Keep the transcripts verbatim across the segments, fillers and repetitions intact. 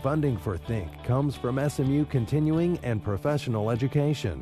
Funding for Think comes from S M U Continuing and Professional Education.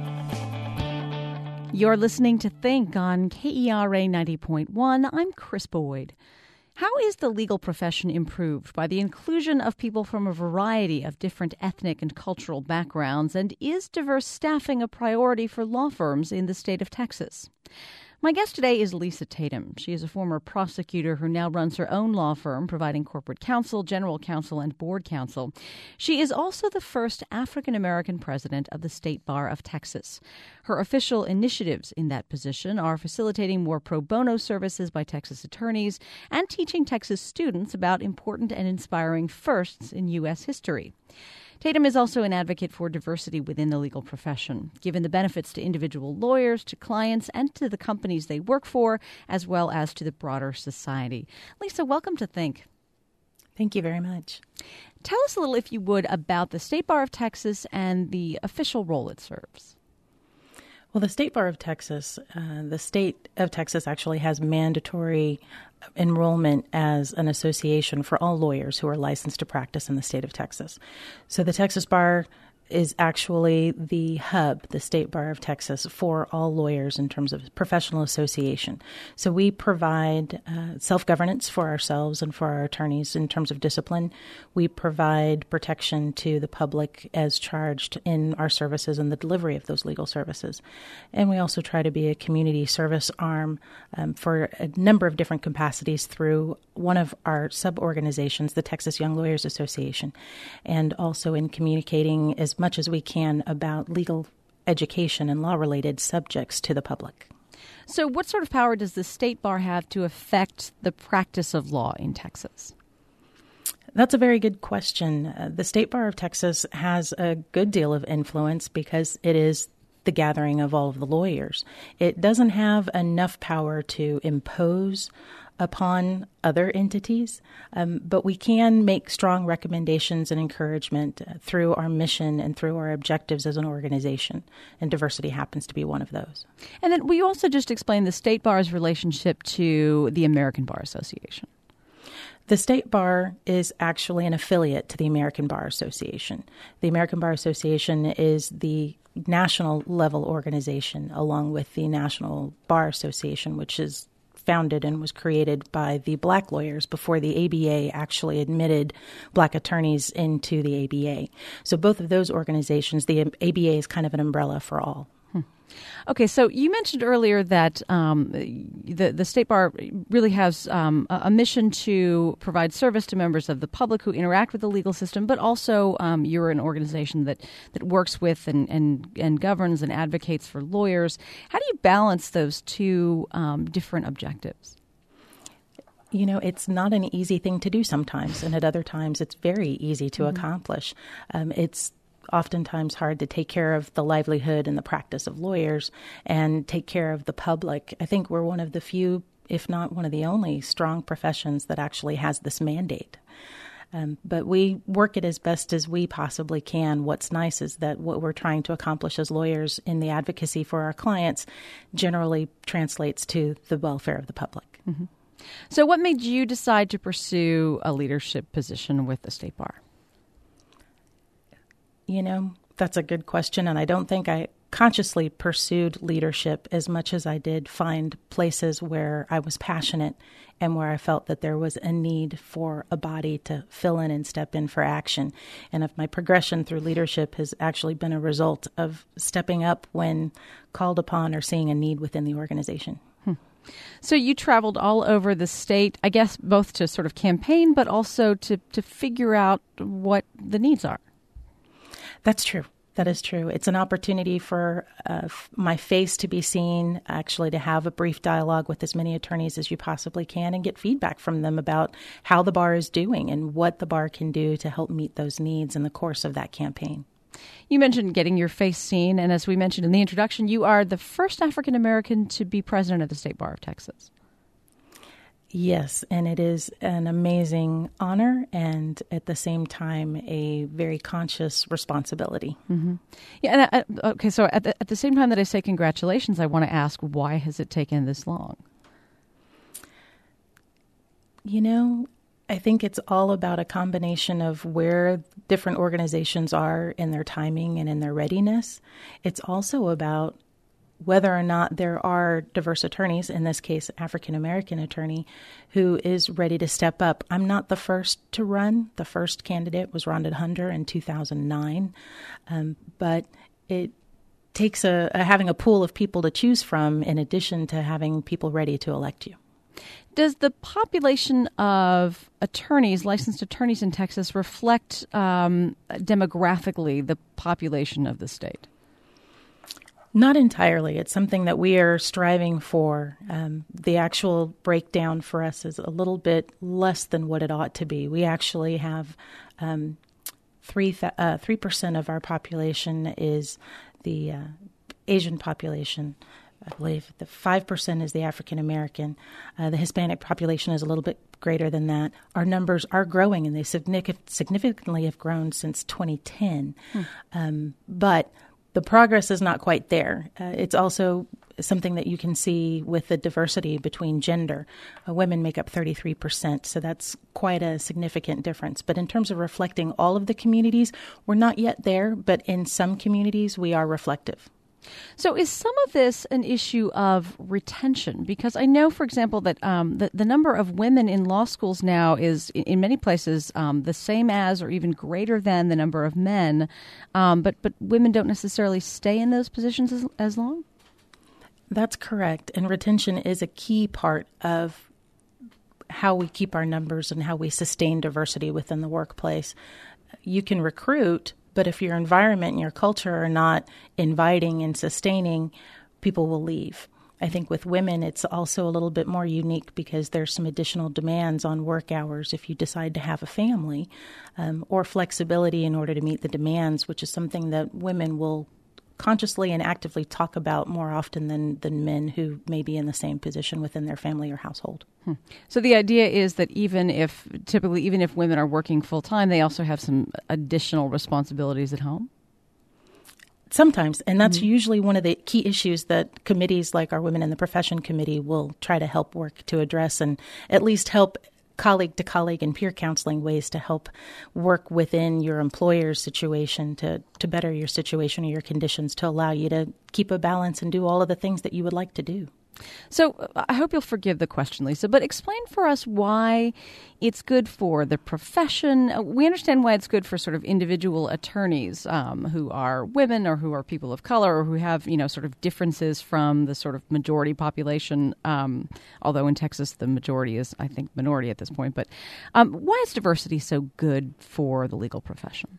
You're listening to Think on K E R A ninety point one. I'm Chris Boyd. How is the legal profession improved by the inclusion of people from a variety of different ethnic and cultural backgrounds? And is diverse staffing a priority for law firms in the state of Texas? My guest today is Lisa Tatum. She is a former prosecutor who now runs her own law firm, providing corporate counsel, general counsel, and board counsel. She is also the first African-American president of the State Bar of Texas. Her official initiatives in that position are facilitating more pro bono services by Texas attorneys and teaching Texas students about important and inspiring firsts in U S history. Tatum is also an advocate for diversity within the legal profession, given the benefits to individual lawyers, to clients, and to the companies they work for, as well as to the broader society. Lisa, welcome to Think. Thank you very much. Tell us a little, if you would, about the State Bar of Texas and the official role it serves. Well, the State Bar of Texas, uh, the state of Texas actually has mandatory enrollment as an association for all lawyers who are licensed to practice in the state of Texas. So the Texas Bar is actually the hub, the State Bar of Texas, for all lawyers in terms of professional association. So we provide uh, self-governance for ourselves and for our attorneys in terms of discipline. We provide protection to the public as charged in our services and the delivery of those legal services. And we also try to be a community service arm um, for a number of different capacities through one of our sub-organizations, the Texas Young Lawyers Association, and also in communicating as much as we can about legal education and law-related subjects to the public. So what sort of power does the State Bar have to affect the practice of law in Texas? That's a very good question. Uh, the State Bar of Texas has a good deal of influence because it is the gathering of all of the lawyers. It doesn't have enough power to impose upon other entities, um, but we can make strong recommendations and encouragement through our mission and through our objectives as an organization, and diversity happens to be one of those. And then we also just explained the State Bar's relationship to the American Bar Association. The State Bar is actually an affiliate to the American Bar Association. The American Bar Association is the national level organization along with the National Bar Association, which is founded and was created by the black lawyers before the A B A actually admitted black attorneys into the A B A. So both of those organizations, the A B A is kind of an umbrella for all. Hmm. Okay, so you mentioned earlier that um, the, the State Bar really has um, a mission to provide service to members of the public who interact with the legal system, but also um, you're an organization that, that works with and, and, and governs and advocates for lawyers. How do you balance those two um, different objectives? You know, it's not an easy thing to do sometimes, and at other times it's very easy to mm-hmm. accomplish. Um, it's oftentimes hard to take care of the livelihood and the practice of lawyers and take care of the public. I think we're one of the few, if not one of the only, strong professions that actually has this mandate. Um, but we work it as best as we possibly can. What's nice is that what we're trying to accomplish as lawyers in the advocacy for our clients generally translates to the welfare of the public. Mm-hmm. So what made you decide to pursue a leadership position with the State Bar? You know, that's a good question, and I don't think I consciously pursued leadership as much as I did find places where I was passionate and where I felt that there was a need for a body to fill in and step in for action. And if my progression through leadership has actually been a result of stepping up when called upon or seeing a need within the organization. Hmm. So you traveled all over the state, I guess, both to sort of campaign, but also to, to figure out what the needs are. That's true. That is true. It's an opportunity for uh, f- my face to be seen, actually to have a brief dialogue with as many attorneys as you possibly can and get feedback from them about how the bar is doing and what the bar can do to help meet those needs in the course of that campaign. You mentioned getting your face seen, and as we mentioned in the introduction, you are the first African American to be president of the State Bar of Texas. Yes, and it is an amazing honor and at the same time a very conscious responsibility. Mm-hmm. Yeah, and I, okay, so at the, at the same time that I say congratulations, I want to ask, why has it taken this long? You know, I think it's all about a combination of where different organizations are in their timing and in their readiness. It's also about whether or not there are diverse attorneys, in this case, African-American attorney, who is ready to step up. I'm not the first to run. The first candidate was Rhonda Hunter in two thousand nine. Um, but it takes a, a having a pool of people to choose from in addition to having people ready to elect you. Does the population of attorneys, licensed attorneys in Texas, reflect um, demographically the population of the state? Not entirely. It's something that we are striving for. Um, the actual breakdown for us is a little bit less than what it ought to be. We actually have um, three th- uh, three percent of our population is the uh, Asian population. I believe the five percent is the African American. Uh, the Hispanic population is a little bit greater than that. Our numbers are growing, and they significant, significantly have grown since twenty ten. Hmm. Um, but the progress is not quite there. Uh, it's also something that you can see with the diversity between gender. Uh, women make up thirty-three percent, so that's quite a significant difference. But in terms of reflecting all of the communities, we're not yet there, but in some communities we are reflective. So is some of this an issue of retention? Because I know, for example, that um, the, the number of women in law schools now is, in many places, um, the same as or even greater than the number of men. Um, but, but women don't necessarily stay in those positions as, as long? That's correct. And retention is a key part of how we keep our numbers and how we sustain diversity within the workplace. You can recruit, but if your environment and your culture are not inviting and sustaining, people will leave. I think with women, it's also a little bit more unique because there's some additional demands on work hours if you decide to have a family, um, or flexibility in order to meet the demands, which is something that women will consciously and actively talk about more often than, than men who may be in the same position within their family or household. Hmm. So the idea is that even if, typically, even if women are working full-time, they also have some additional responsibilities at home? Sometimes, and that's mm-hmm. usually one of the key issues that committees like our Women in the Profession Committee will try to help work to address and at least help colleague to colleague and peer counseling ways to help work within your employer's situation to, to better your situation or your conditions to allow you to keep a balance and do all of the things that you would like to do. So I hope you'll forgive the question, Lisa, but explain for us why it's good for the profession. We understand why it's good for sort of individual attorneys um, who are women or who are people of color or who have, you know, sort of differences from the sort of majority population, um, although in Texas the majority is, I think, minority at this point. But um, why is diversity so good for the legal profession?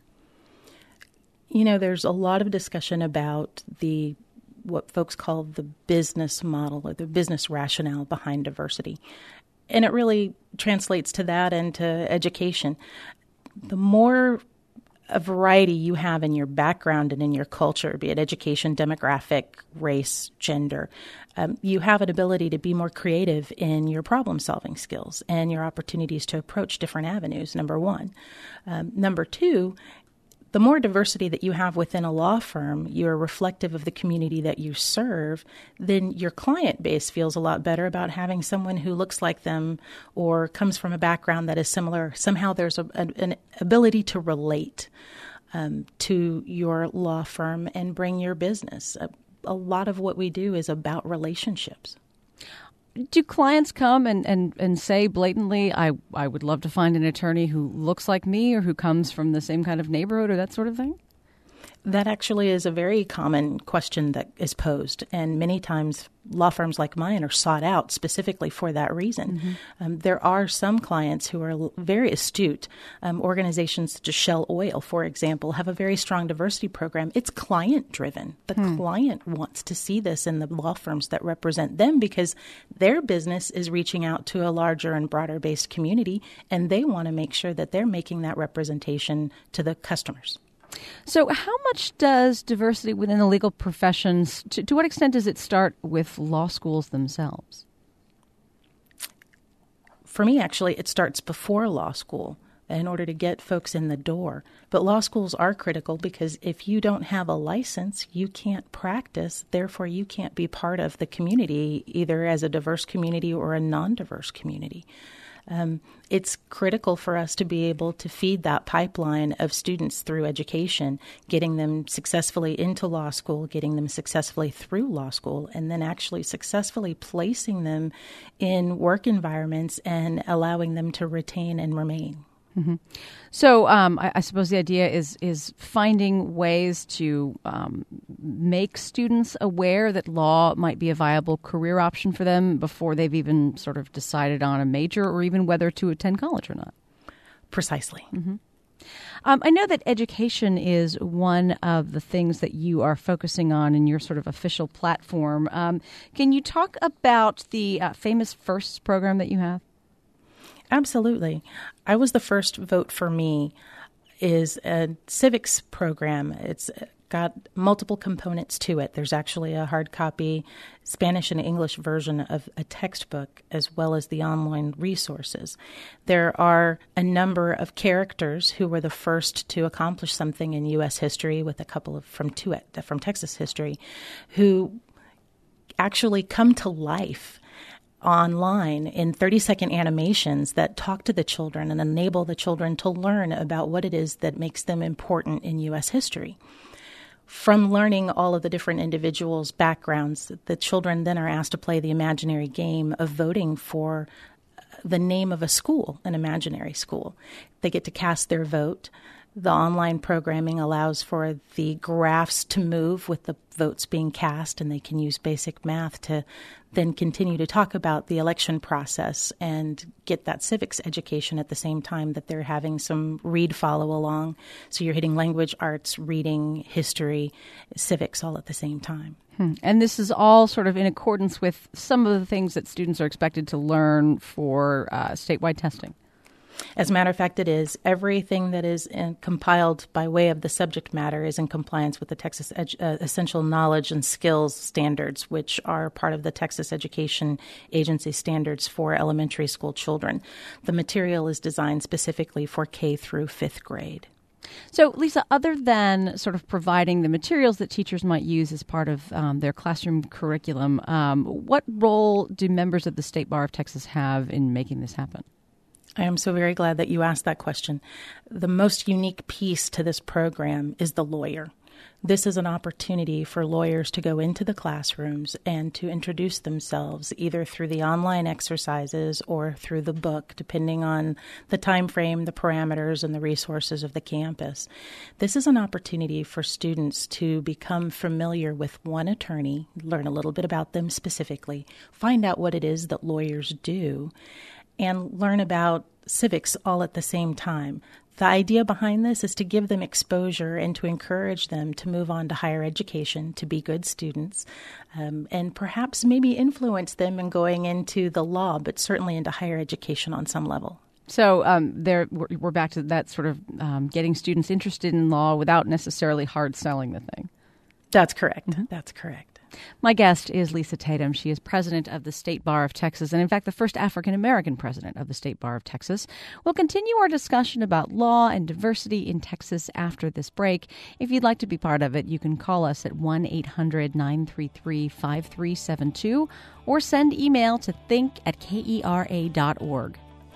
You know, there's a lot of discussion about the what folks call the business model or the business rationale behind diversity. And it really translates to that and to education. The more a variety you have in your background and in your culture, be it education, demographic, race, gender, um, you have an ability to be more creative in your problem-solving skills and your opportunities to approach different avenues, number one. Um, number two, the more diversity that you have within a law firm, you're reflective of the community that you serve, then your client base feels a lot better about having someone who looks like them or comes from a background that is similar. Somehow there's a, an, an ability to relate um, to your law firm and bring your business. A, a lot of what we do is about relationships. Do clients come and, and, and say blatantly, I, I would love to find an attorney who looks like me or who comes from the same kind of neighborhood or that sort of thing? That actually is a very common question that is posed, and many times law firms like mine are sought out specifically for that reason. Mm-hmm. Um, there are some clients who are very astute. Um, organizations such as Shell Oil, for example, have a very strong diversity program. It's client-driven. The hmm. client wants to see this in the law firms that represent them because their business is reaching out to a larger and broader-based community, and they want to make sure that they're making that representation to the customers. So how much does diversity within the legal professions, to, to what extent does it start with law schools themselves? For me, actually, it starts before law school in order to get folks in the door. But law schools are critical because if you don't have a license, you can't practice. Therefore, you can't be part of the community, either as a diverse community or a non-diverse community. Um, it's critical for us to be able to feed that pipeline of students through education, getting them successfully into law school, getting them successfully through law school, and then actually successfully placing them in work environments and allowing them to retain and remain. Mm-hmm. So um, I, I suppose the idea is is finding ways to um, make students aware that law might be a viable career option for them before they've even sort of decided on a major or even whether to attend college or not. Precisely. Mm-hmm. Um, I know that education is one of the things that you are focusing on in your sort of official platform. Um, can you talk about the uh, famous FIRSTS program that you have? Absolutely. I was the first Vote for Me is a civics program. It's got multiple components to it. There's actually a hard copy Spanish and English version of a textbook as well as the online resources. There are a number of characters who were the first to accomplish something in U S history with a couple of from Tuet, from Texas history, who actually come to life online in thirty-second animations that talk to the children and enable the children to learn about what it is that makes them important in U S history. From learning all of the different individuals' backgrounds, the children then are asked to play the imaginary game of voting for the name of a school, an imaginary school. They get to cast their vote. The online programming allows for the graphs to move with the votes being cast, and they can use basic math to then continue to talk about the election process and get that civics education at the same time that they're having some read follow along. So you're hitting language arts, reading, history, civics all at the same time. Hmm. And this is all sort of in accordance with some of the things that students are expected to learn for uh, statewide testing. As a matter of fact, it is. Everything that is in, compiled by way of the subject matter is in compliance with the Texas Edu- uh, Essential Knowledge and Skills Standards, which are part of the Texas Education Agency standards for elementary school children. The material is designed specifically for K through fifth grade. So, Lisa, other than sort of providing the materials that teachers might use as part of um, their classroom curriculum, um, what role do members of the State Bar of Texas have in making this happen? I am so very glad that you asked that question. The most unique piece to this program is the lawyer. This is an opportunity for lawyers to go into the classrooms and to introduce themselves either through the online exercises or through the book, depending on the time frame, the parameters, and the resources of the campus. This is an opportunity for students to become familiar with one attorney, learn a little bit about them specifically, find out what it is that lawyers do, and learn about civics all at the same time. The idea behind this is to give them exposure and to encourage them to move on to higher education, to be good students, um, and perhaps maybe influence them in going into the law, but certainly into higher education on some level. So um, there, we're, we're back to that sort of um, getting students interested in law without necessarily hard selling the thing. That's correct. Mm-hmm. That's correct. My guest is Lisa Tatum. She is president of the State Bar of Texas and, in fact, the first African-American president of the State Bar of Texas. We'll continue our discussion about law and diversity in Texas after this break. If you'd like to be part of it, you can call us at one eight hundred nine three three five three seven two or send email to think at K E R A dot org.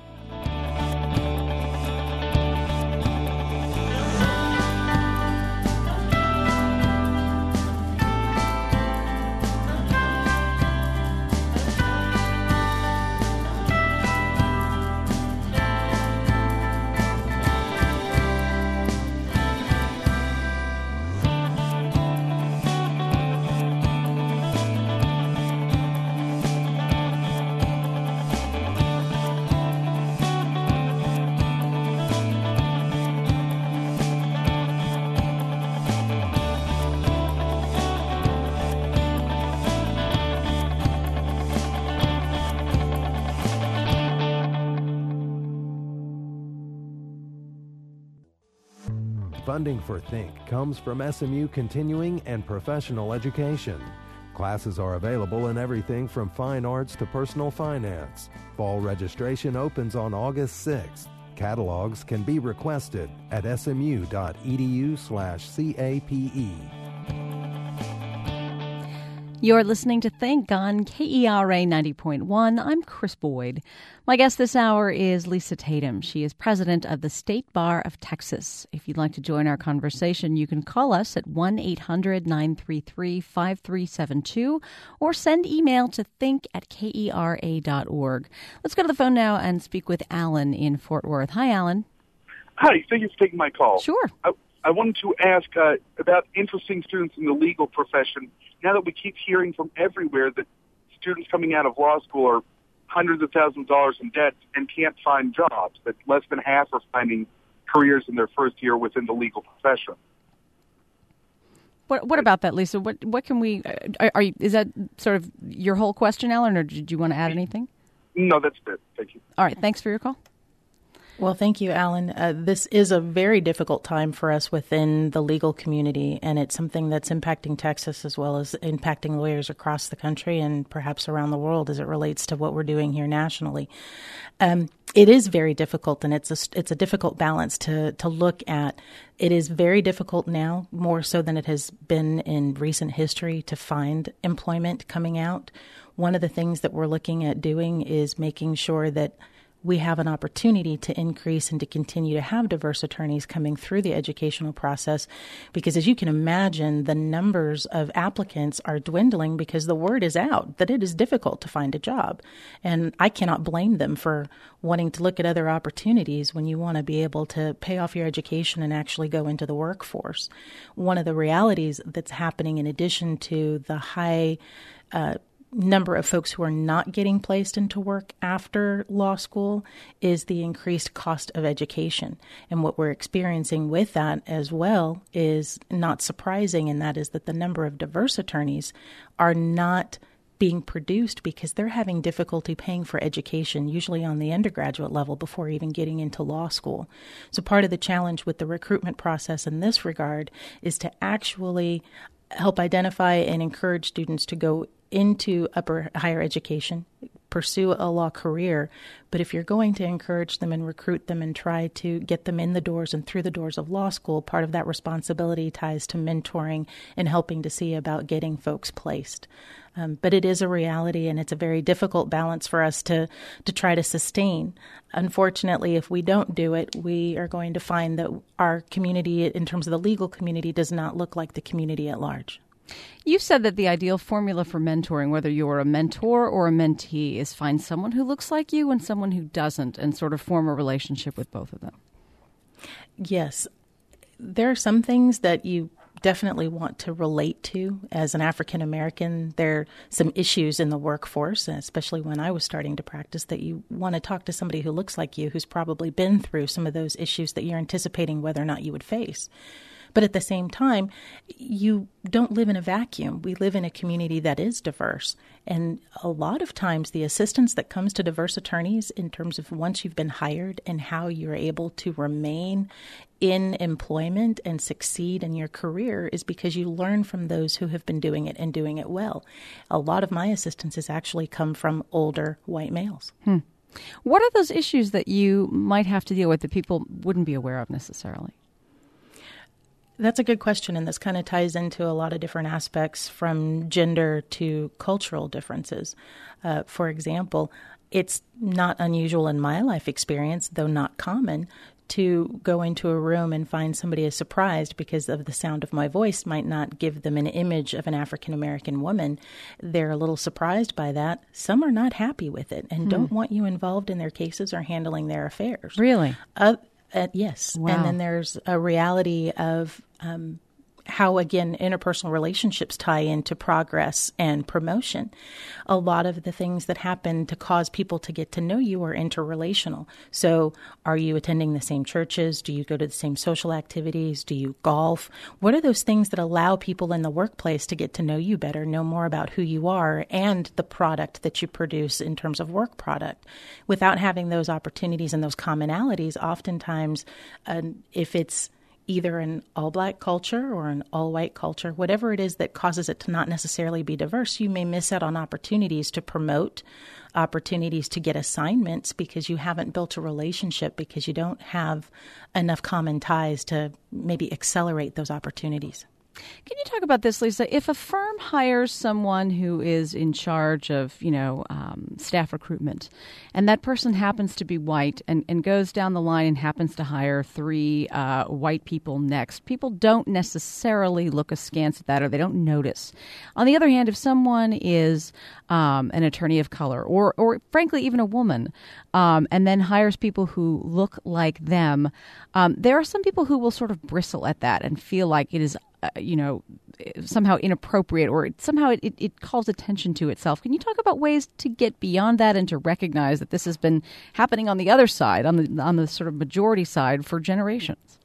Funding for Think comes from S M U Continuing and Professional Education. Classes are available in everything from fine arts to personal finance. Fall registration opens on August sixth. Catalogs can be requested at smu.edu slash CAPE. You're listening to Think on K E R A ninety point one. I'm Chris Boyd. My guest this hour is Lisa Tatum. She is president of the State Bar of Texas. If you'd like to join our conversation, you can call us at one eight hundred nine three three five three seven two or send email to think at K E R A dot org. Let's go to the phone now and speak with Alan in Fort Worth. Hi, Alan. Hi, thank you for taking my call. Sure. I, I wanted to ask uh, about interesting students in the legal profession. Now that we keep hearing from everywhere that students coming out of law school are hundreds of thousands of dollars in debt and can't find jobs, that less than half are finding careers in their first year within the legal profession. What What about that, Lisa? What What can we? Are, are you, is that sort of your whole question, Alan, or did you want to add anything? No, that's it. Thank you. All right. Thanks for your call. Well, thank you, Alan. Uh, this is a very difficult time for us within the legal community, and it's something that's impacting Texas as well as impacting lawyers across the country and perhaps around the world as it relates to what we're doing here nationally. Um, it is very difficult, and it's a, it's a difficult balance to, to look at. It is very difficult now, more so than it has been in recent history, to find employment coming out. One of the things that we're looking at doing is making sure that we have an opportunity to increase and to continue to have diverse attorneys coming through the educational process, because as you can imagine, the numbers of applicants are dwindling because the word is out that it is difficult to find a job. And I cannot blame them for wanting to look at other opportunities when you want to be able to pay off your education and actually go into the workforce. One of the realities that's happening, in addition to the high uh, number of folks who are not getting placed into work after law school, is the increased cost of education. And what we're experiencing with that as well is not surprising, and that is that the number of diverse attorneys are not being produced because they're having difficulty paying for education, usually on the undergraduate level, before even getting into law school. So part of the challenge with the recruitment process in this regard is to actually help identify and encourage students to go into upper higher education, pursue a law career. But if you're going to encourage them and recruit them and try to get them in the doors and through the doors of law school, part of that responsibility ties to mentoring and helping to see about getting folks placed. Um, but it is a reality, and it's a very difficult balance for us to, to try to sustain. Unfortunately, if we don't do it, we are going to find that our community, in terms of the legal community, does not look like the community at large. You said that the ideal formula for mentoring, whether you're a mentor or a mentee, is find someone who looks like you and someone who doesn't, and sort of form a relationship with both of them. Yes. There are some things that you definitely want to relate to. As an African American, there are some issues in the workforce, especially when I was starting to practice, that you want to talk to somebody who looks like you, who's probably been through some of those issues that you're anticipating whether or not you would face. But at the same time, you don't live in a vacuum. We live in a community that is diverse. And a lot of times the assistance that comes to diverse attorneys in terms of once you've been hired and how you're able to remain in employment and succeed in your career is because you learn from those who have been doing it and doing it well. A lot of my assistance has actually come from older white males. Hmm. What are those issues that you might have to deal with that people wouldn't be aware of necessarily? That's a good question, and this kind of ties into a lot of different aspects, from gender to cultural differences. Uh, for example, it's not unusual in my life experience, though not common, to go into a room and find somebody is surprised because of the sound of my voice might not give them an image of an African-American woman. They're a little surprised by that. Some are not happy with it and mm. don't want you involved in their cases or handling their affairs. Really? Uh, Uh, yes. Wow. And then there's a reality of um, how, again, interpersonal relationships tie into progress and promotion. A lot of the things that happen to cause people to get to know you are interrelational. So are you attending the same churches? Do you go to the same social activities? Do you golf? What are those things that allow people in the workplace to get to know you better, know more about who you are and the product that you produce in terms of work product? Without having those opportunities and those commonalities, oftentimes, uh, if it's either an all-black culture or an all-white culture, whatever it is that causes it to not necessarily be diverse, you may miss out on opportunities to promote, opportunities to get assignments because you haven't built a relationship, because you don't have enough common ties to maybe accelerate those opportunities. Can you talk about this, Lisa? If a firm hires someone who is in charge of, you know, um, staff recruitment, and that person happens to be white and, and goes down the line and happens to hire three uh, white people next, people don't necessarily look askance at that, or they don't notice. On the other hand, if someone is um, an attorney of color, or, or frankly, even a woman, um, and then hires people who look like them, um, there are some people who will sort of bristle at that and feel like it is Uh, you know, somehow inappropriate, or it, somehow it, it, it calls attention to itself. Can you talk about ways to get beyond that and to recognize that this has been happening on the other side, on the on the sort of majority side, for generations?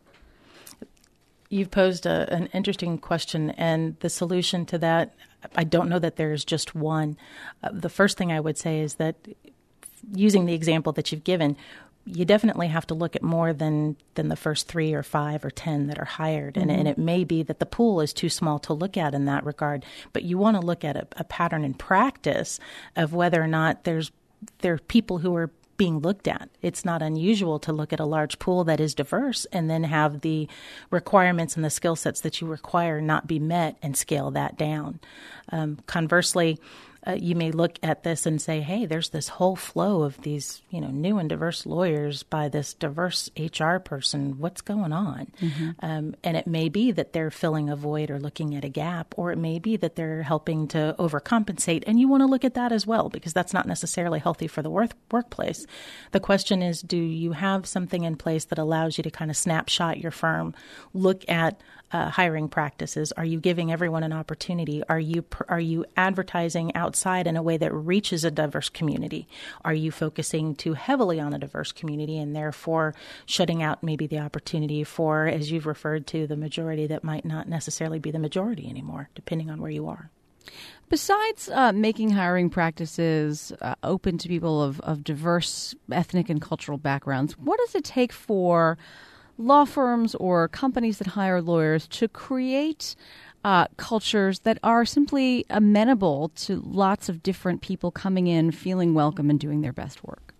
You've posed a, an interesting question, and the solution to that, I don't know that there's just one. Uh, the first thing I would say is that, using the example that you've given, you definitely have to look at more than, than the first three or five or ten that are hired. Mm-hmm. And, and it may be that the pool is too small to look at in that regard, but you want to look at a, a pattern in practice of whether or not there's there are people who are being looked at. It's not unusual to look at a large pool that is diverse and then have the requirements and the skill sets that you require not be met and scale that down. Um, conversely, Uh, you may look at this and say, hey, there's this whole flow of these, you know, new and diverse lawyers by this diverse H R person. What's going on? Mm-hmm. Um, and it may be that they're filling a void or looking at a gap, or it may be that they're helping to overcompensate. And you want to look at that as well, because that's not necessarily healthy for the work- workplace. The question is, do you have something in place that allows you to kind of snapshot your firm, look at Uh, hiring practices? Are you giving everyone an opportunity? Are you are you advertising outside in a way that reaches a diverse community? Are you focusing too heavily on a diverse community and therefore shutting out maybe the opportunity for, as you've referred to, the majority that might not necessarily be the majority anymore, depending on where you are? Besides uh, making hiring practices uh, open to people of, of diverse ethnic and cultural backgrounds, what does it take for law firms or companies that hire lawyers to create uh, cultures that are simply amenable to lots of different people coming in, feeling welcome, and doing their best work?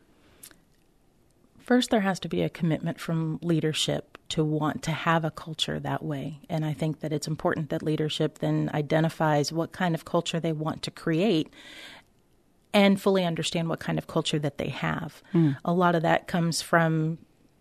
First, there has to be a commitment from leadership to want to have a culture that way. And I think that it's important that leadership then identifies what kind of culture they want to create and fully understand what kind of culture that they have. Mm. A lot of that comes from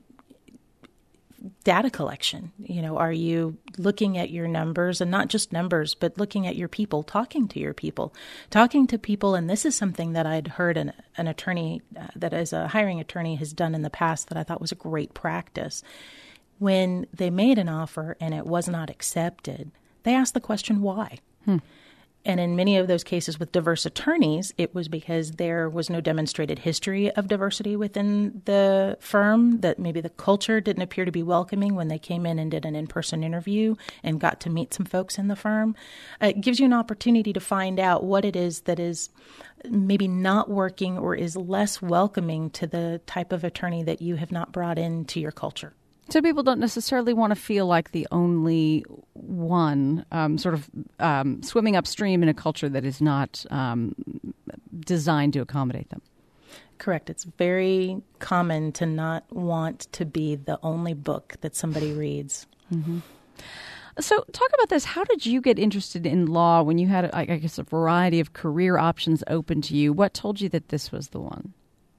data collection. You know, are you looking at your numbers, and not just numbers, but looking at your people, talking to your people, talking to people. And this is something that I'd heard an, an attorney uh, that as a hiring attorney has done in the past that I thought was a great practice. When they made an offer and it was not accepted, they asked the question, why? Hmm. And in many of those cases with diverse attorneys, it was because there was no demonstrated history of diversity within the firm, that maybe the culture didn't appear to be welcoming when they came in and did an in-person interview and got to meet some folks in the firm. Uh, it gives you an opportunity to find out what it is that is maybe not working or is less welcoming to the type of attorney that you have not brought into your culture. So people don't necessarily want to feel like the only one um, sort of um, swimming upstream in a culture that is not um, designed to accommodate them. Correct. It's very common to not want to be the only book that somebody reads. Mm-hmm. So talk about this. How did you get interested in law when you had, I guess, a variety of career options open to you? What told you that this was the one?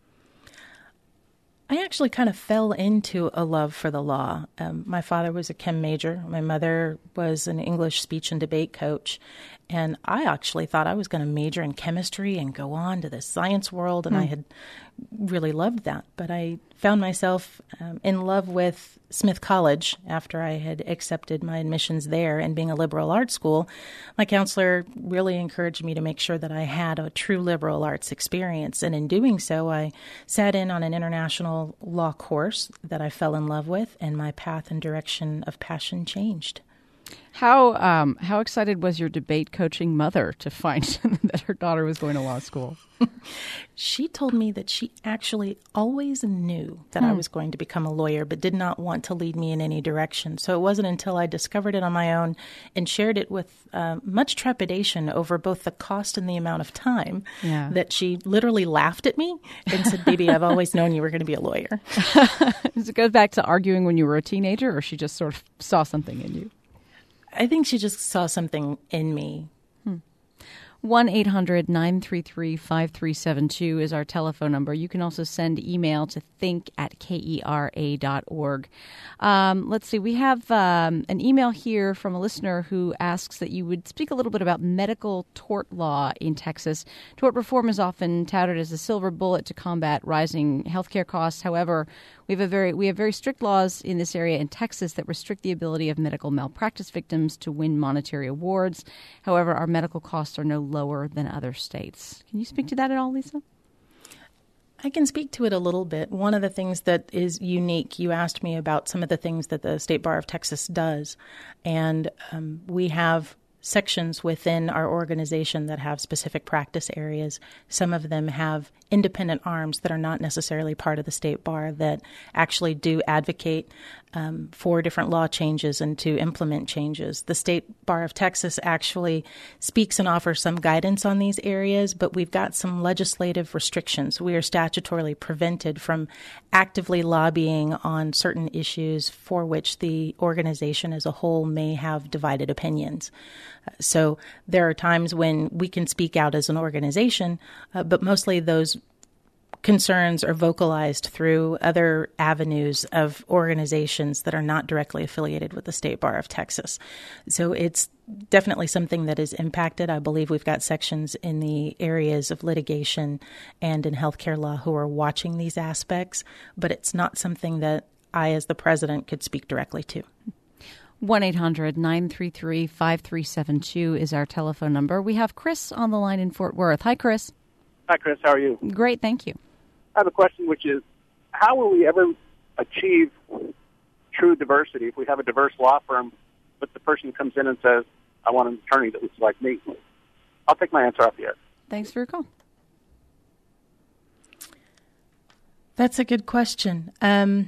I actually kind of fell into a love for the law. Um, my father was a chem major. My mother was an English speech and debate coach. And I actually thought I was going to major in chemistry and go on to the science world. And mm. I had really loved that. But I found myself um, in love with Smith College after I had accepted my admissions there. And being a liberal arts school, my counselor really encouraged me to make sure that I had a true liberal arts experience. And in doing so, I sat in on an international law course that I fell in love with, and my path and direction of passion changed. How um, how excited was your debate coaching mother to find that her daughter was going to law school? She told me that she actually always knew that hmm. I was going to become a lawyer, but did not want to lead me in any direction. So it wasn't until I discovered it on my own and shared it with uh, much trepidation over both the cost and the amount of time yeah. that she literally laughed at me and said, "Baby, I've always known you were going to be a lawyer." Does it go back to arguing when you were a teenager, or she just sort of saw something in you? I think she just saw something in me. one eight hundred nine three three five three seven two is our telephone number. You can also send email to think at kera dot org. Um, let's see. We have um, an email here from a listener who asks that you would speak a little bit about medical tort law in Texas. Tort reform is often touted as a silver bullet to combat rising healthcare costs. However, we have a very we have very strict laws in this area in Texas that restrict the ability of medical malpractice victims to win monetary awards. However, our medical costs are no lower than other states. Can you speak to that at all, Lisa? I can speak to it a little bit. One of the things that is unique, you asked me about some of the things that the State Bar of Texas does, and um, we have sections within our organization that have specific practice areas. Some of them have independent arms that are not necessarily part of the State Bar that actually do advocate um, for different law changes and to implement changes. The State Bar of Texas actually speaks and offers some guidance on these areas, but we've got some legislative restrictions. We are statutorily prevented from actively lobbying on certain issues for which the organization as a whole may have divided opinions. So there are times when we can speak out as an organization, uh, but mostly those concerns are vocalized through other avenues of organizations that are not directly affiliated with the State Bar of Texas. So it's definitely something that is impacted. I believe we've got sections in the areas of litigation and in healthcare law who are watching these aspects, but it's not something that I, as the president, could speak directly to. one eight hundred nine three three five three seven two is our telephone number. We have Chris on the line in Fort Worth. Hi, Chris. Hi, Chris. How are you? Great, thank you. I have a question, which is, how will we ever achieve true diversity if we have a diverse law firm, but the person comes in and says, I want an attorney that looks like me? I'll take my answer off the air. Thanks for your call. That's a good question. Um,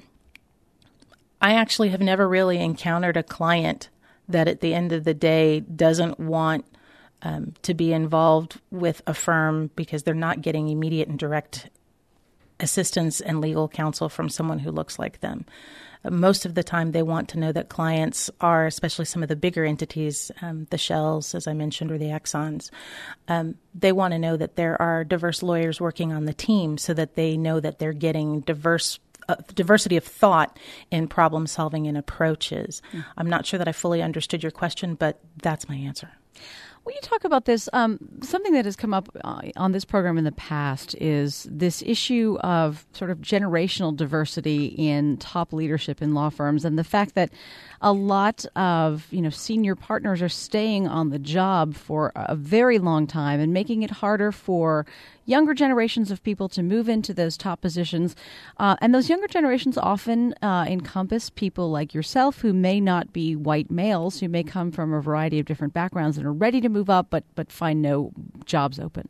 I actually have never really encountered a client that at the end of the day doesn't want um, to be involved with a firm because they're not getting immediate and direct assistance and legal counsel from someone who looks like them. Uh, most of the time they want to know that clients are, especially some of the bigger entities, um, the Shells, as I mentioned, or the Exxons, um, they want to know that there are diverse lawyers working on the team so that they know that they're getting diverse Uh, diversity of thought in problem solving and approaches. Mm. I'm not sure that I fully understood your question, but that's my answer. When you talk about this, um, something that has come up uh, on this program in the past is this issue of sort of generational diversity in top leadership in law firms, and the fact that a lot of, you know, senior partners are staying on the job for a very long time and making it harder for younger generations of people to move into those top positions. Uh, and those younger generations often uh, encompass people like yourself who may not be white males, who may come from a variety of different backgrounds and are ready to move up but, but find no jobs open.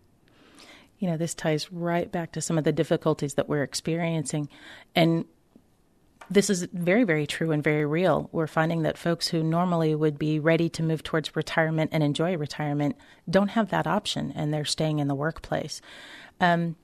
You know, this ties right back to some of the difficulties that we're experiencing. And this is very, very true and very real. We're finding that folks who normally would be ready to move towards retirement and enjoy retirement don't have that option, and they're staying in the workplace. Um,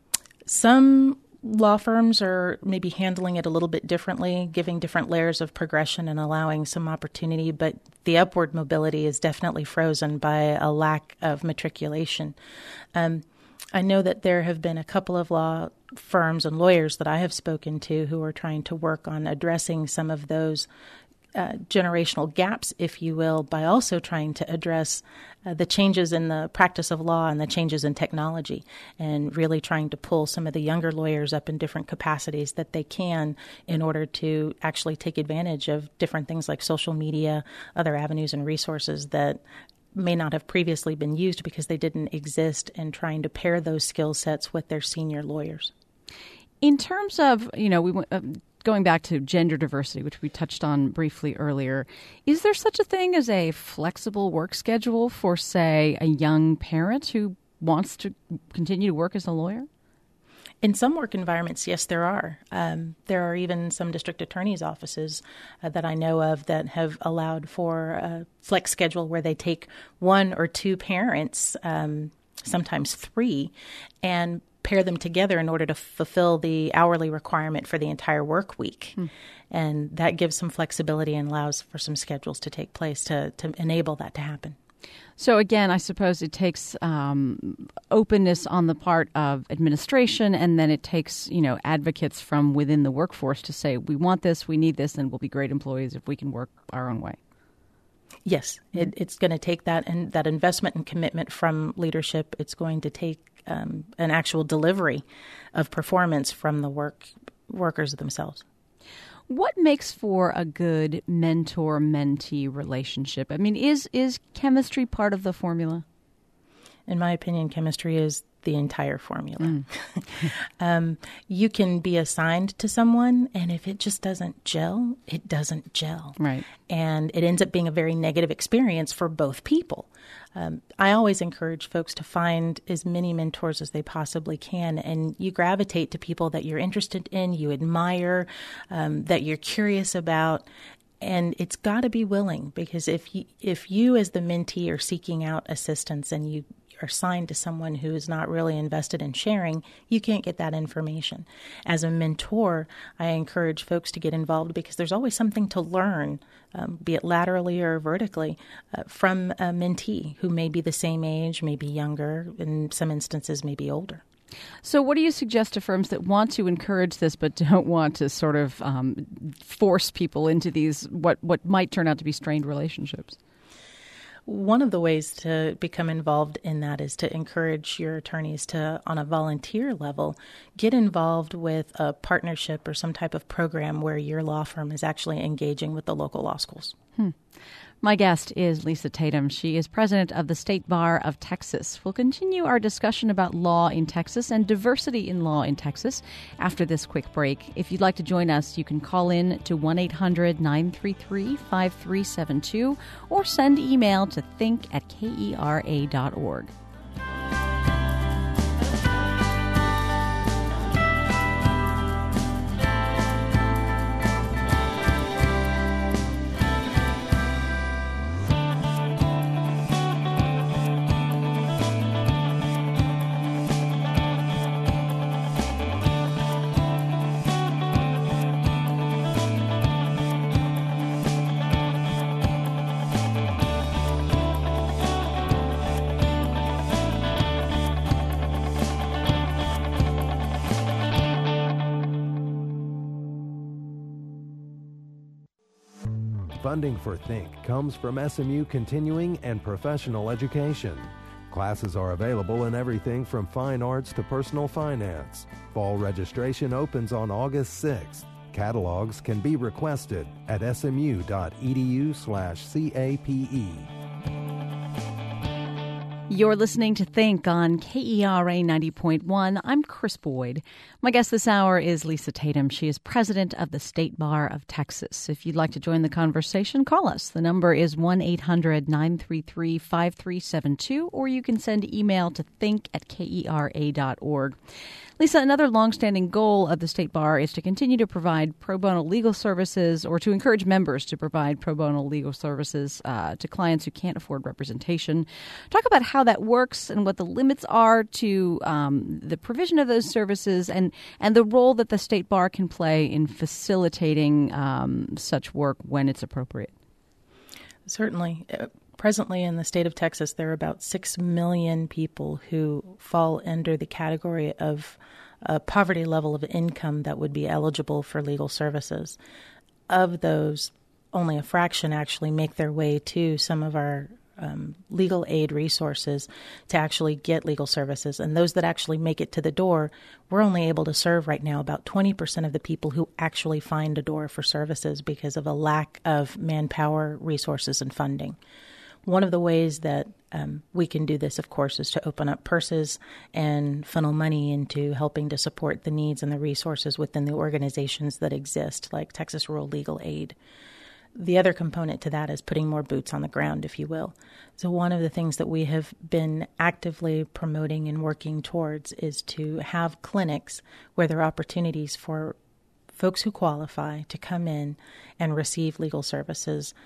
some law firms are maybe handling it a little bit differently, giving different layers of progression and allowing some opportunity, but the upward mobility is definitely frozen by a lack of matriculation. Um, I know that there have been a couple of law firms and lawyers that I have spoken to who are trying to work on addressing some of those uh, generational gaps, if you will, by also trying to address uh, the changes in the practice of law and the changes in technology, and really trying to pull some of the younger lawyers up in different capacities that they can in order to actually take advantage of different things like social media, other avenues and resources that may not have previously been used because they didn't exist, and trying to pair those skill sets with their senior lawyers. In terms of, you know, we uh, going back to gender diversity, which we touched on briefly earlier, is there such a thing as a flexible work schedule for, say, a young parent who wants to continue to work as a lawyer? In some work environments, yes, there are. Um, there are even some district attorneys' offices uh, that I know of that have allowed for a flex schedule where they take one or two parents, um, sometimes three, and pair them together in order to fulfill the hourly requirement for the entire work week. Hmm. And that gives some flexibility and allows for some schedules to take place to, to enable that to happen. So again, I suppose it takes um, openness on the part of administration, and then it takes, you know, advocates from within the workforce to say, we want this, we need this, and we'll be great employees if we can work our own way. Yes, it, it's going to take that and that investment and commitment from leadership. It's going to take um, an actual delivery of performance from the work workers themselves. What makes for a good mentor-mentee relationship? I mean, is is chemistry part of the formula? In my opinion, chemistry is the entire formula. Mm. um, you can be assigned to someone, and if it just doesn't gel, it doesn't gel. Right. And it ends up being a very negative experience for both people. Um, I always encourage folks to find as many mentors as they possibly can, and you gravitate to people that you're interested in, you admire, um, that you're curious about. And it's got to be willing, because if you, if you as the mentee are seeking out assistance and you are assigned to someone who is not really invested in sharing, you can't get that information. As a mentor, I encourage folks to get involved because there's always something to learn, um, be it laterally or vertically, uh, from a mentee who may be the same age, may be younger, in some instances may be older. So what do you suggest to firms that want to encourage this but don't want to sort of um, force people into these, what, what might turn out to be strained relationships? One of the ways to become involved in that is to encourage your attorneys to, on a volunteer level, get involved with a partnership or some type of program where your law firm is actually engaging with the local law schools. Hmm. My guest is Lisa Tatum. She is president of the State Bar of Texas. We'll continue our discussion about law in Texas and diversity in law in Texas after this quick break. If you'd like to join us, you can call in to one eight hundred nine three three five three seven two or send email to think at kera dot org. Funding for Think comes from S M U Continuing and Professional Education. Classes are available in everything from fine arts to personal finance. Fall registration opens on August sixth. Catalogs can be requested at smu.edu slash CAPE. You're listening to Think on K E R A ninety point one. I'm Chris Boyd. My guest this hour is Lisa Tatum. She is president of the State Bar of Texas. If you'd like to join the conversation, call us. The number is one eight hundred nine three three five three seven two, or you can send email to think at kera dot org. Lisa, another longstanding goal of the State Bar is to continue to provide pro bono legal services, or to encourage members to provide pro bono legal services uh, to clients who can't afford representation. Talk about how that works and what the limits are to um, the provision of those services, and, and the role that the State Bar can play in facilitating um, such work when it's appropriate. Certainly. Uh, presently in the state of Texas, there are about six million people who fall under the category of a poverty level of income that would be eligible for legal services. Of those, only a fraction actually make their way to some of our um, legal aid resources to actually get legal services. And those that actually make it to the door, we're only able to serve right now about twenty percent of the people who actually find a door for services because of a lack of manpower, resources, and funding. One of the ways that um, we can do this, of course, is to open up purses and funnel money into helping to support the needs and the resources within the organizations that exist, like Texas Rural Legal Aid. The other component to that is putting more boots on the ground, if you will. So one of the things that we have been actively promoting and working towards is to have clinics where there are opportunities for folks who qualify to come in and receive legal services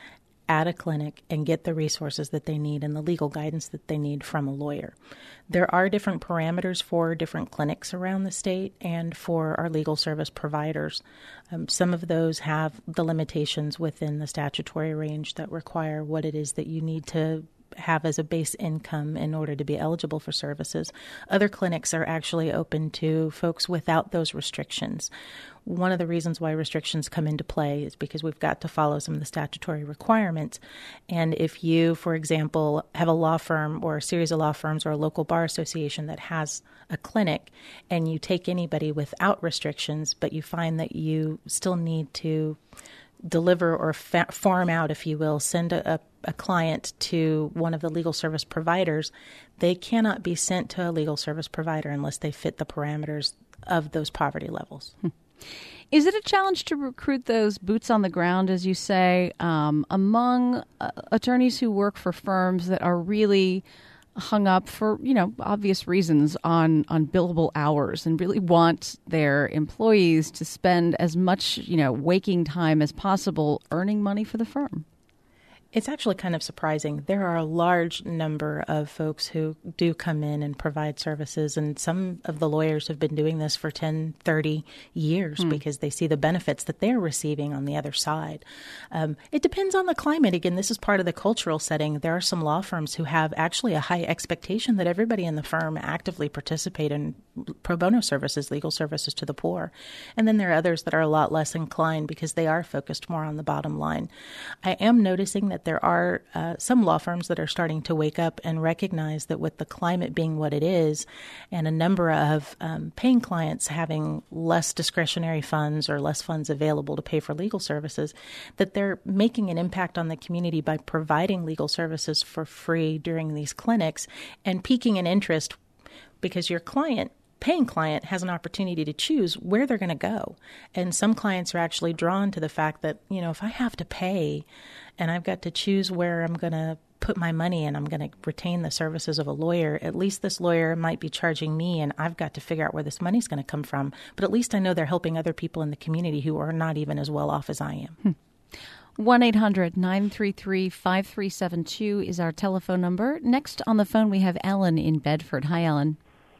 at a clinic and get the resources that they need and the legal guidance that they need from a lawyer. There are different parameters for different clinics around the state and for our legal service providers. Um, some of those have the limitations within the statutory range that require what it is that you need to have as a base income in order to be eligible for services. Other clinics are actually open to folks without those restrictions. One of the reasons why restrictions come into play is because we've got to follow some of the statutory requirements. And if you, for example, have a law firm or a series of law firms or a local bar association that has a clinic and you take anybody without restrictions, but you find that you still need to deliver or fa- farm out, if you will, send a, a, a client to one of the legal service providers, they cannot be sent to a legal service provider unless they fit the parameters of those poverty levels. Hmm. Is it a challenge to recruit those boots on the ground, as you say, um, among uh, attorneys who work for firms that are really hung up for, you know, obvious reasons on, on billable hours and really want their employees to spend as much, you know, waking time as possible earning money for the firm? It's actually kind of surprising. There are a large number of folks who do come in and provide services, and some of the lawyers have been doing this for ten, thirty years hmm. because they see the benefits that they're receiving on the other side. Um, it depends on the climate. Again, this is part of the cultural setting. There are some law firms who have actually a high expectation that everybody in the firm actively participate in pro bono services, legal services to the poor. And then there are others that are a lot less inclined because they are focused more on the bottom line. I am noticing that there are uh, some law firms that are starting to wake up and recognize that with the climate being what it is and a number of um, paying clients having less discretionary funds or less funds available to pay for legal services, that they're making an impact on the community by providing legal services for free during these clinics and piquing an interest because your client paying client has an opportunity to choose where they're going to go. And some clients are actually drawn to the fact that, you know, if I have to pay and I've got to choose where I'm going to put my money and I'm going to retain the services of a lawyer, at least this lawyer might be charging me and I've got to figure out where this money's going to come from. But at least I know they're helping other people in the community who are not even as well off as I am. Hmm. one eight hundred nine three three five three seven two is our telephone number. Next on the phone, we have Ellen in Bedford. Hi, Ellen.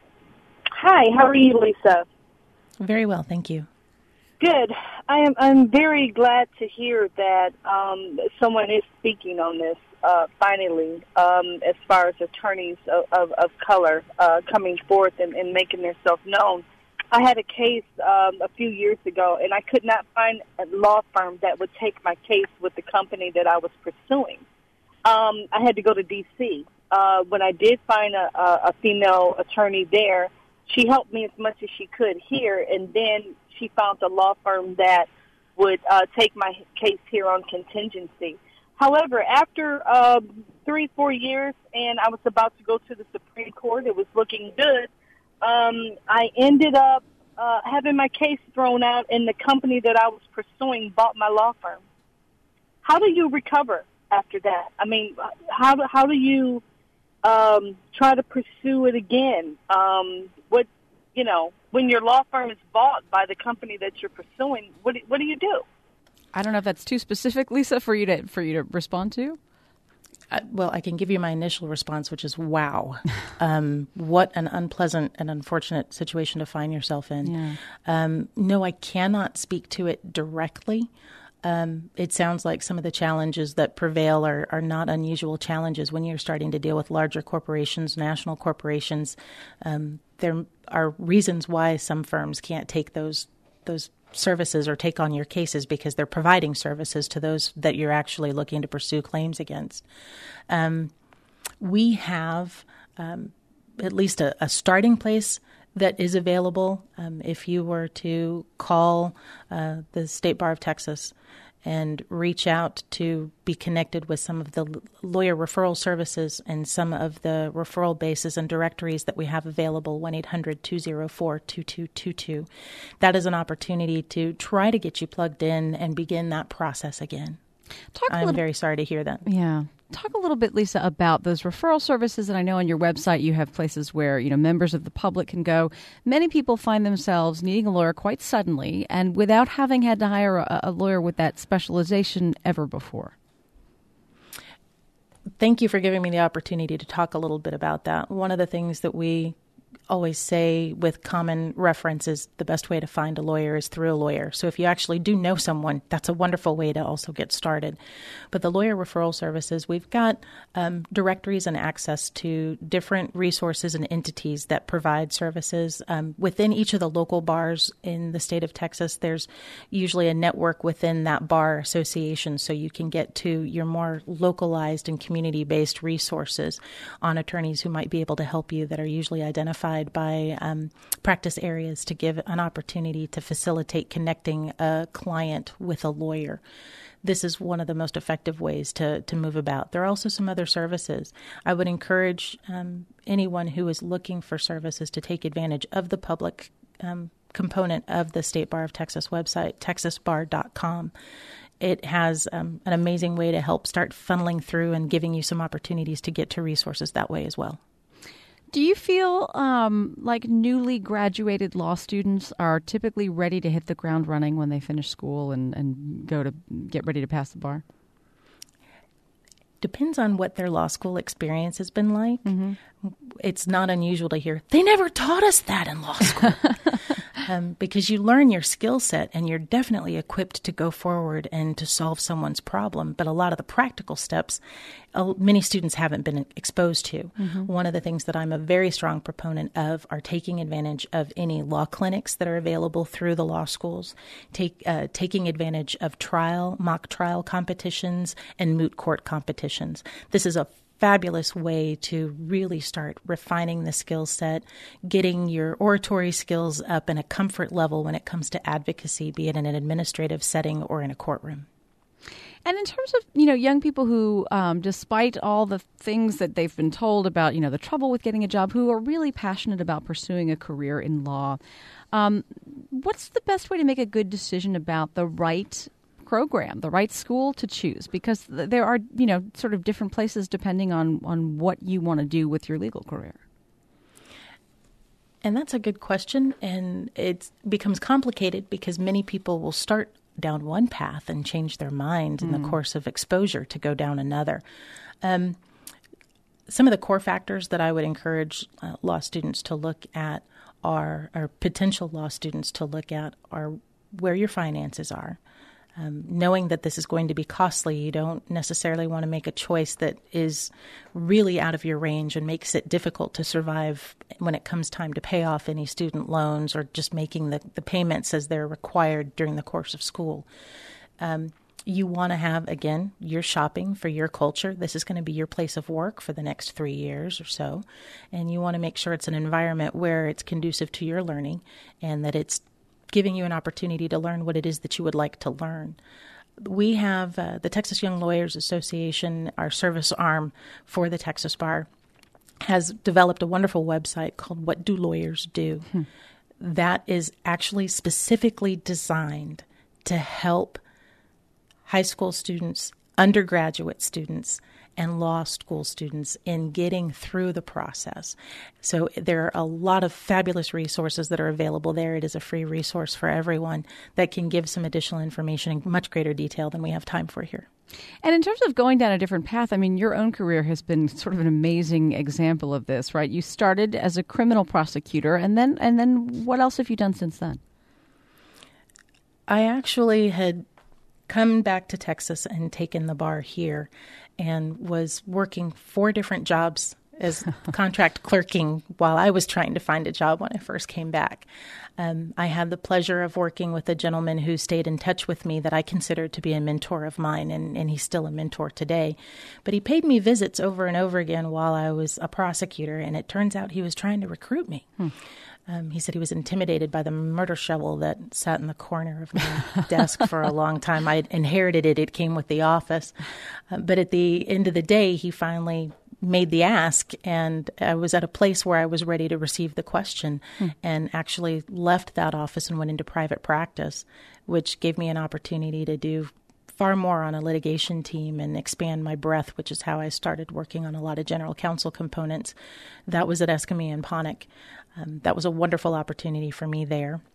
Hi, how are you, Lisa? Very well, thank you. Good. I am. I'm very glad to hear that um, someone is speaking on this uh, finally, um, as far as attorneys of, of, of color uh, coming forth and, and making themselves known. I had a case um, a few years ago, and I could not find a law firm that would take my case with the company that I was pursuing. Um, I had to go to D C Uh, when I did find a, a, a female attorney there, she helped me as much as she could here, and then she found a law firm that would uh, take my case here on contingency. However, after uh, three, four years, and I was about to go to the Supreme Court, it was looking good, um, I ended up uh, having my case thrown out, and the company that I was pursuing bought my law firm. How do you recover after that? I mean, how, how do you um, try to pursue it again? Um, what, you know, when your law firm is bought by the company that you're pursuing, what do, what do you do? I don't know if that's too specific, Lisa, for you to for you to respond to. Uh, well, I can give you my initial response, which is, wow, um, what an unpleasant and unfortunate situation to find yourself in. Yeah. Um, no, I cannot speak to it directly. Um, it sounds like some of the challenges that prevail are, are not unusual challenges when you're starting to deal with larger corporations, national corporations. Um, there are reasons why some firms can't take those those services or take on your cases because they're providing services to those that you're actually looking to pursue claims against. Um, we have um, at least a, a starting place that is available. Um, if you were to call uh, the State Bar of Texas and reach out to be connected with some of the lawyer referral services and some of the referral bases and directories that we have available, one eight hundred two oh four two two two two. That is an opportunity to try to get you plugged in and begin that process again. Talk a I'm little, very sorry to hear that. Yeah. Talk a little bit, Lisa, about those referral services. And I know on your website you have places where, you know, members of the public can go. Many people find themselves needing a lawyer quite suddenly and without having had to hire a, a lawyer with that specialization ever before. thank you for giving me the opportunity to talk a little bit about that. One of the things that we always say with common reference is the best way to find a lawyer is through a lawyer. So if you actually do know someone, that's a wonderful way to also get started. But the lawyer referral services, we've got um, directories and access to different resources and entities that provide services. Um, within each of the local bars in the state of Texas, there's usually a network within that bar association, so you can get to your more localized and community-based resources on attorneys who might be able to help you that are usually identified by um, practice areas to give an opportunity to facilitate connecting a client with a lawyer. This is one of the most effective ways to, to move about. There are also some other services. I would encourage um, anyone who is looking for services to take advantage of the public um, component of the State Bar of Texas website, texas bar dot com. It has um, an amazing way to help start funneling through and giving you some opportunities to get to resources that way as well. Do you feel um, like newly graduated law students are typically ready to hit the ground running when they finish school and, and go to get ready to pass the bar? Depends on what their law school experience has been like. Mm-hmm. It's not unusual to hear, they never taught us that in law school. um, because you learn your skill set and you're definitely equipped to go forward and to solve someone's problem. But a lot of the practical steps, uh, many students haven't been exposed to. Mm-hmm. One of the things that I'm a very strong proponent of are taking advantage of any law clinics that are available through the law schools, take, uh, taking advantage of trial, mock trial competitions, and moot court competitions. This is a fabulous way to really start refining the skill set, getting your oratory skills up in a comfort level when it comes to advocacy, be it in an administrative setting or in a courtroom. And in terms of, you know, young people who, um, despite all the things that they've been told about, you know, the trouble with getting a job, who are really passionate about pursuing a career in law, um, what's the best way to make a good decision about the right program, the right school to choose? Because there are, you know, sort of different places depending on, on what you want to do with your legal career. And that's a good question. And it becomes complicated because many people will start down one path and change their mind mm. in the course of exposure to go down another. Um, some of the core factors that I would encourage uh, law students to look at are, or potential law students to look at, are where your finances are. Um, knowing that this is going to be costly, you don't necessarily want to make a choice that is really out of your range and makes it difficult to survive when it comes time to pay off any student loans or just making the, the payments as they're required during the course of school. Um, you want to have, again, you're shopping for your culture. This is going to be your place of work for the next three years or so. And you want to make sure it's an environment where it's conducive to your learning and that it's giving you an opportunity to learn what it is that you would like to learn. We have uh, the Texas Young Lawyers Association, our service arm for the Texas Bar, has developed a wonderful website called What Do Lawyers Do? Hmm. That is actually specifically designed to help high school students, undergraduate students, and law school students in getting through the process. So there are a lot of fabulous resources that are available there. It is a free resource for everyone that can give some additional information in much greater detail than we have time for here. And in terms of going down a different path, I mean, your own career has been sort of an amazing example of this, right? You started as a criminal prosecutor, and then and then what else have you done since then? I actually had come back to Texas and taken the bar here and was working four different jobs as contract clerking while I was trying to find a job when I first came back. Um, I had the pleasure of working with a gentleman who stayed in touch with me that I considered to be a mentor of mine, and, and he's still a mentor today. But he paid me visits over and over again while I was a prosecutor, and it turns out he was trying to recruit me. Hmm. Um, he said he was intimidated by the murder shovel that sat in the corner of my desk for a long time. I inherited it. It came with the office. Uh, but at the end of the day, he finally made the ask, and I was at a place where I was ready to receive the question hmm. and actually left that office and went into private practice, which gave me an opportunity to do far more on a litigation team and expand my breadth, which is how I started working on a lot of general counsel components. That was at Escamilla and Ponick. Um, that was a wonderful opportunity for me there.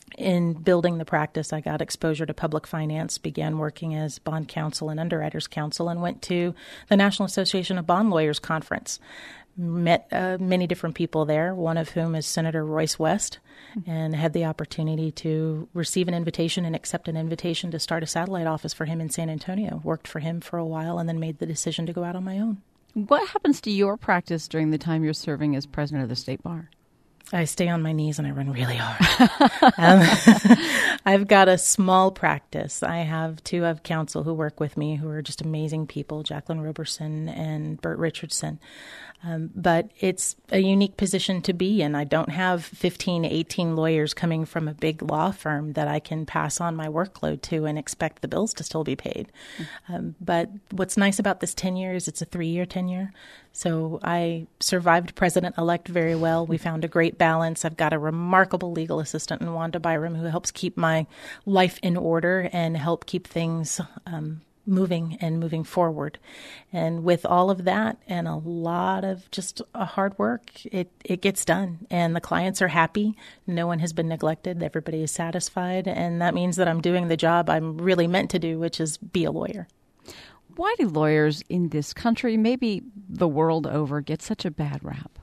in building the practice, I got exposure to public finance, began working as bond counsel and underwriters counsel, and went to the National Association of Bond Lawyers Conference. Met uh, many different people there, one of whom is Senator Royce West, and had the opportunity to receive an invitation and accept an invitation to start a satellite office for him in San Antonio. Worked for him for a while and then made the decision to go out on my own. What happens to your practice during the time you're serving as president of the State Bar? I stay on my knees and I run really hard. um, I've got a small practice. I have two of counsel who work with me who are just amazing people, Jacqueline Roberson and Bert Richardson. Um, but it's a unique position to be in. I don't have fifteen, eighteen lawyers coming from a big law firm that I can pass on my workload to and expect the bills to still be paid. Mm-hmm. Um, but what's nice about this tenure is it's a three-year tenure. So I survived President-elect very well. We found a great balance. I've got a remarkable legal assistant in Wanda Byram who helps keep my life in order and help keep things um moving and moving forward. And with all of that and a lot of just a hard work, it, it gets done. And the clients are happy. No one has been neglected. Everybody is satisfied. And that means that I'm doing the job I'm really meant to do, which is be a lawyer. Why do lawyers in this country, maybe the world over, get such a bad rap?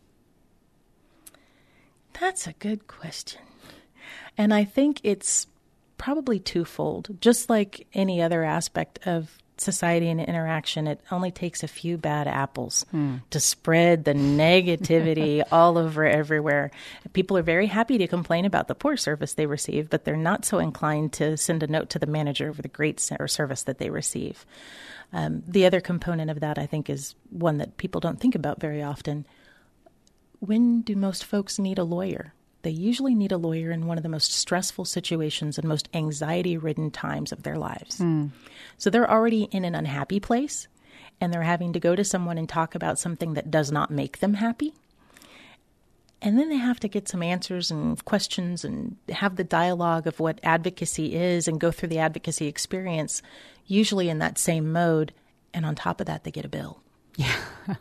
That's a good question. And I think it's probably twofold. Just like any other aspect of society and interaction, it only takes a few bad apples hmm. to spread the negativity all over everywhere. People are very happy to complain about the poor service they receive, but they're not so inclined to send a note to the manager of the great service that they receive. Um, the other component of that, I think, is one that people don't think about very often. When do most folks need a lawyer? They usually need a lawyer in one of the most stressful situations and most anxiety-ridden times of their lives. Mm. So they're already in an unhappy place, and they're having to go to someone and talk about something that does not make them happy. And then they have to get some answers and questions and have the dialogue of what advocacy is and go through the advocacy experience, usually in that same mode. And on top of that, they get a bill. Yeah.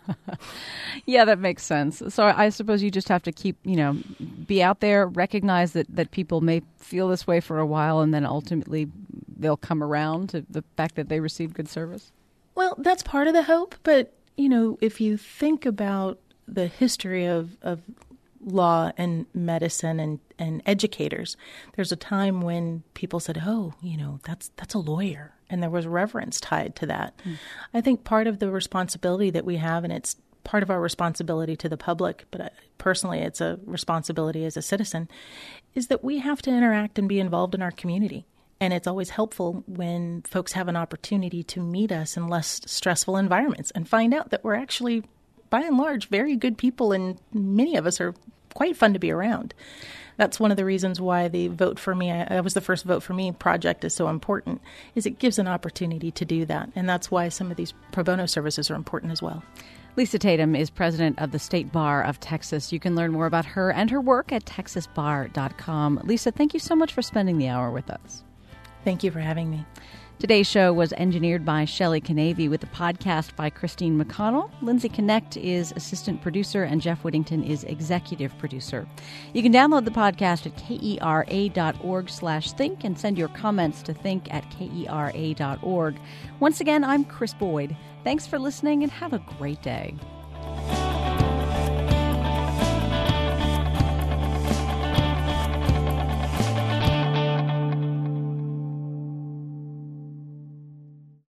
Yeah, that makes sense. So I suppose you just have to keep, you know, be out there, recognize that, that people may feel this way for a while, and then ultimately they'll come around to the fact that they receive good service. Well, that's part of the hope. But, you know, if you think about the history of, of law and medicine and, and educators, there's a time when people said, oh, you know, that's that's a lawyer. And there was reverence tied to that. Mm. I think part of the responsibility that we have, and it's part of our responsibility to the public, but personally it's a responsibility as a citizen, is that we have to interact and be involved in our community. And it's always helpful when folks have an opportunity to meet us in less stressful environments and find out that we're actually, by and large, very good people, and many of us are quite fun to be around. That's one of the reasons why the Vote For Me, I, I was the first Vote For Me project is so important, is it gives an opportunity to do that. And that's why some of these pro bono services are important as well. Lisa Tatum is president of the State Bar of Texas. You can learn more about her and her work at texas bar dot com. Lisa, thank you so much for spending the hour with us. Thank you for having me. Today's show was engineered by Shelley Canavy with the podcast by Christine McConnell. Lindsay Connect is assistant producer and Jeff Whittington is executive producer. You can download the podcast at kera.org slash think and send your comments to think at kera dot org. Once again, I'm Chris Boyd. Thanks for listening and have a great day.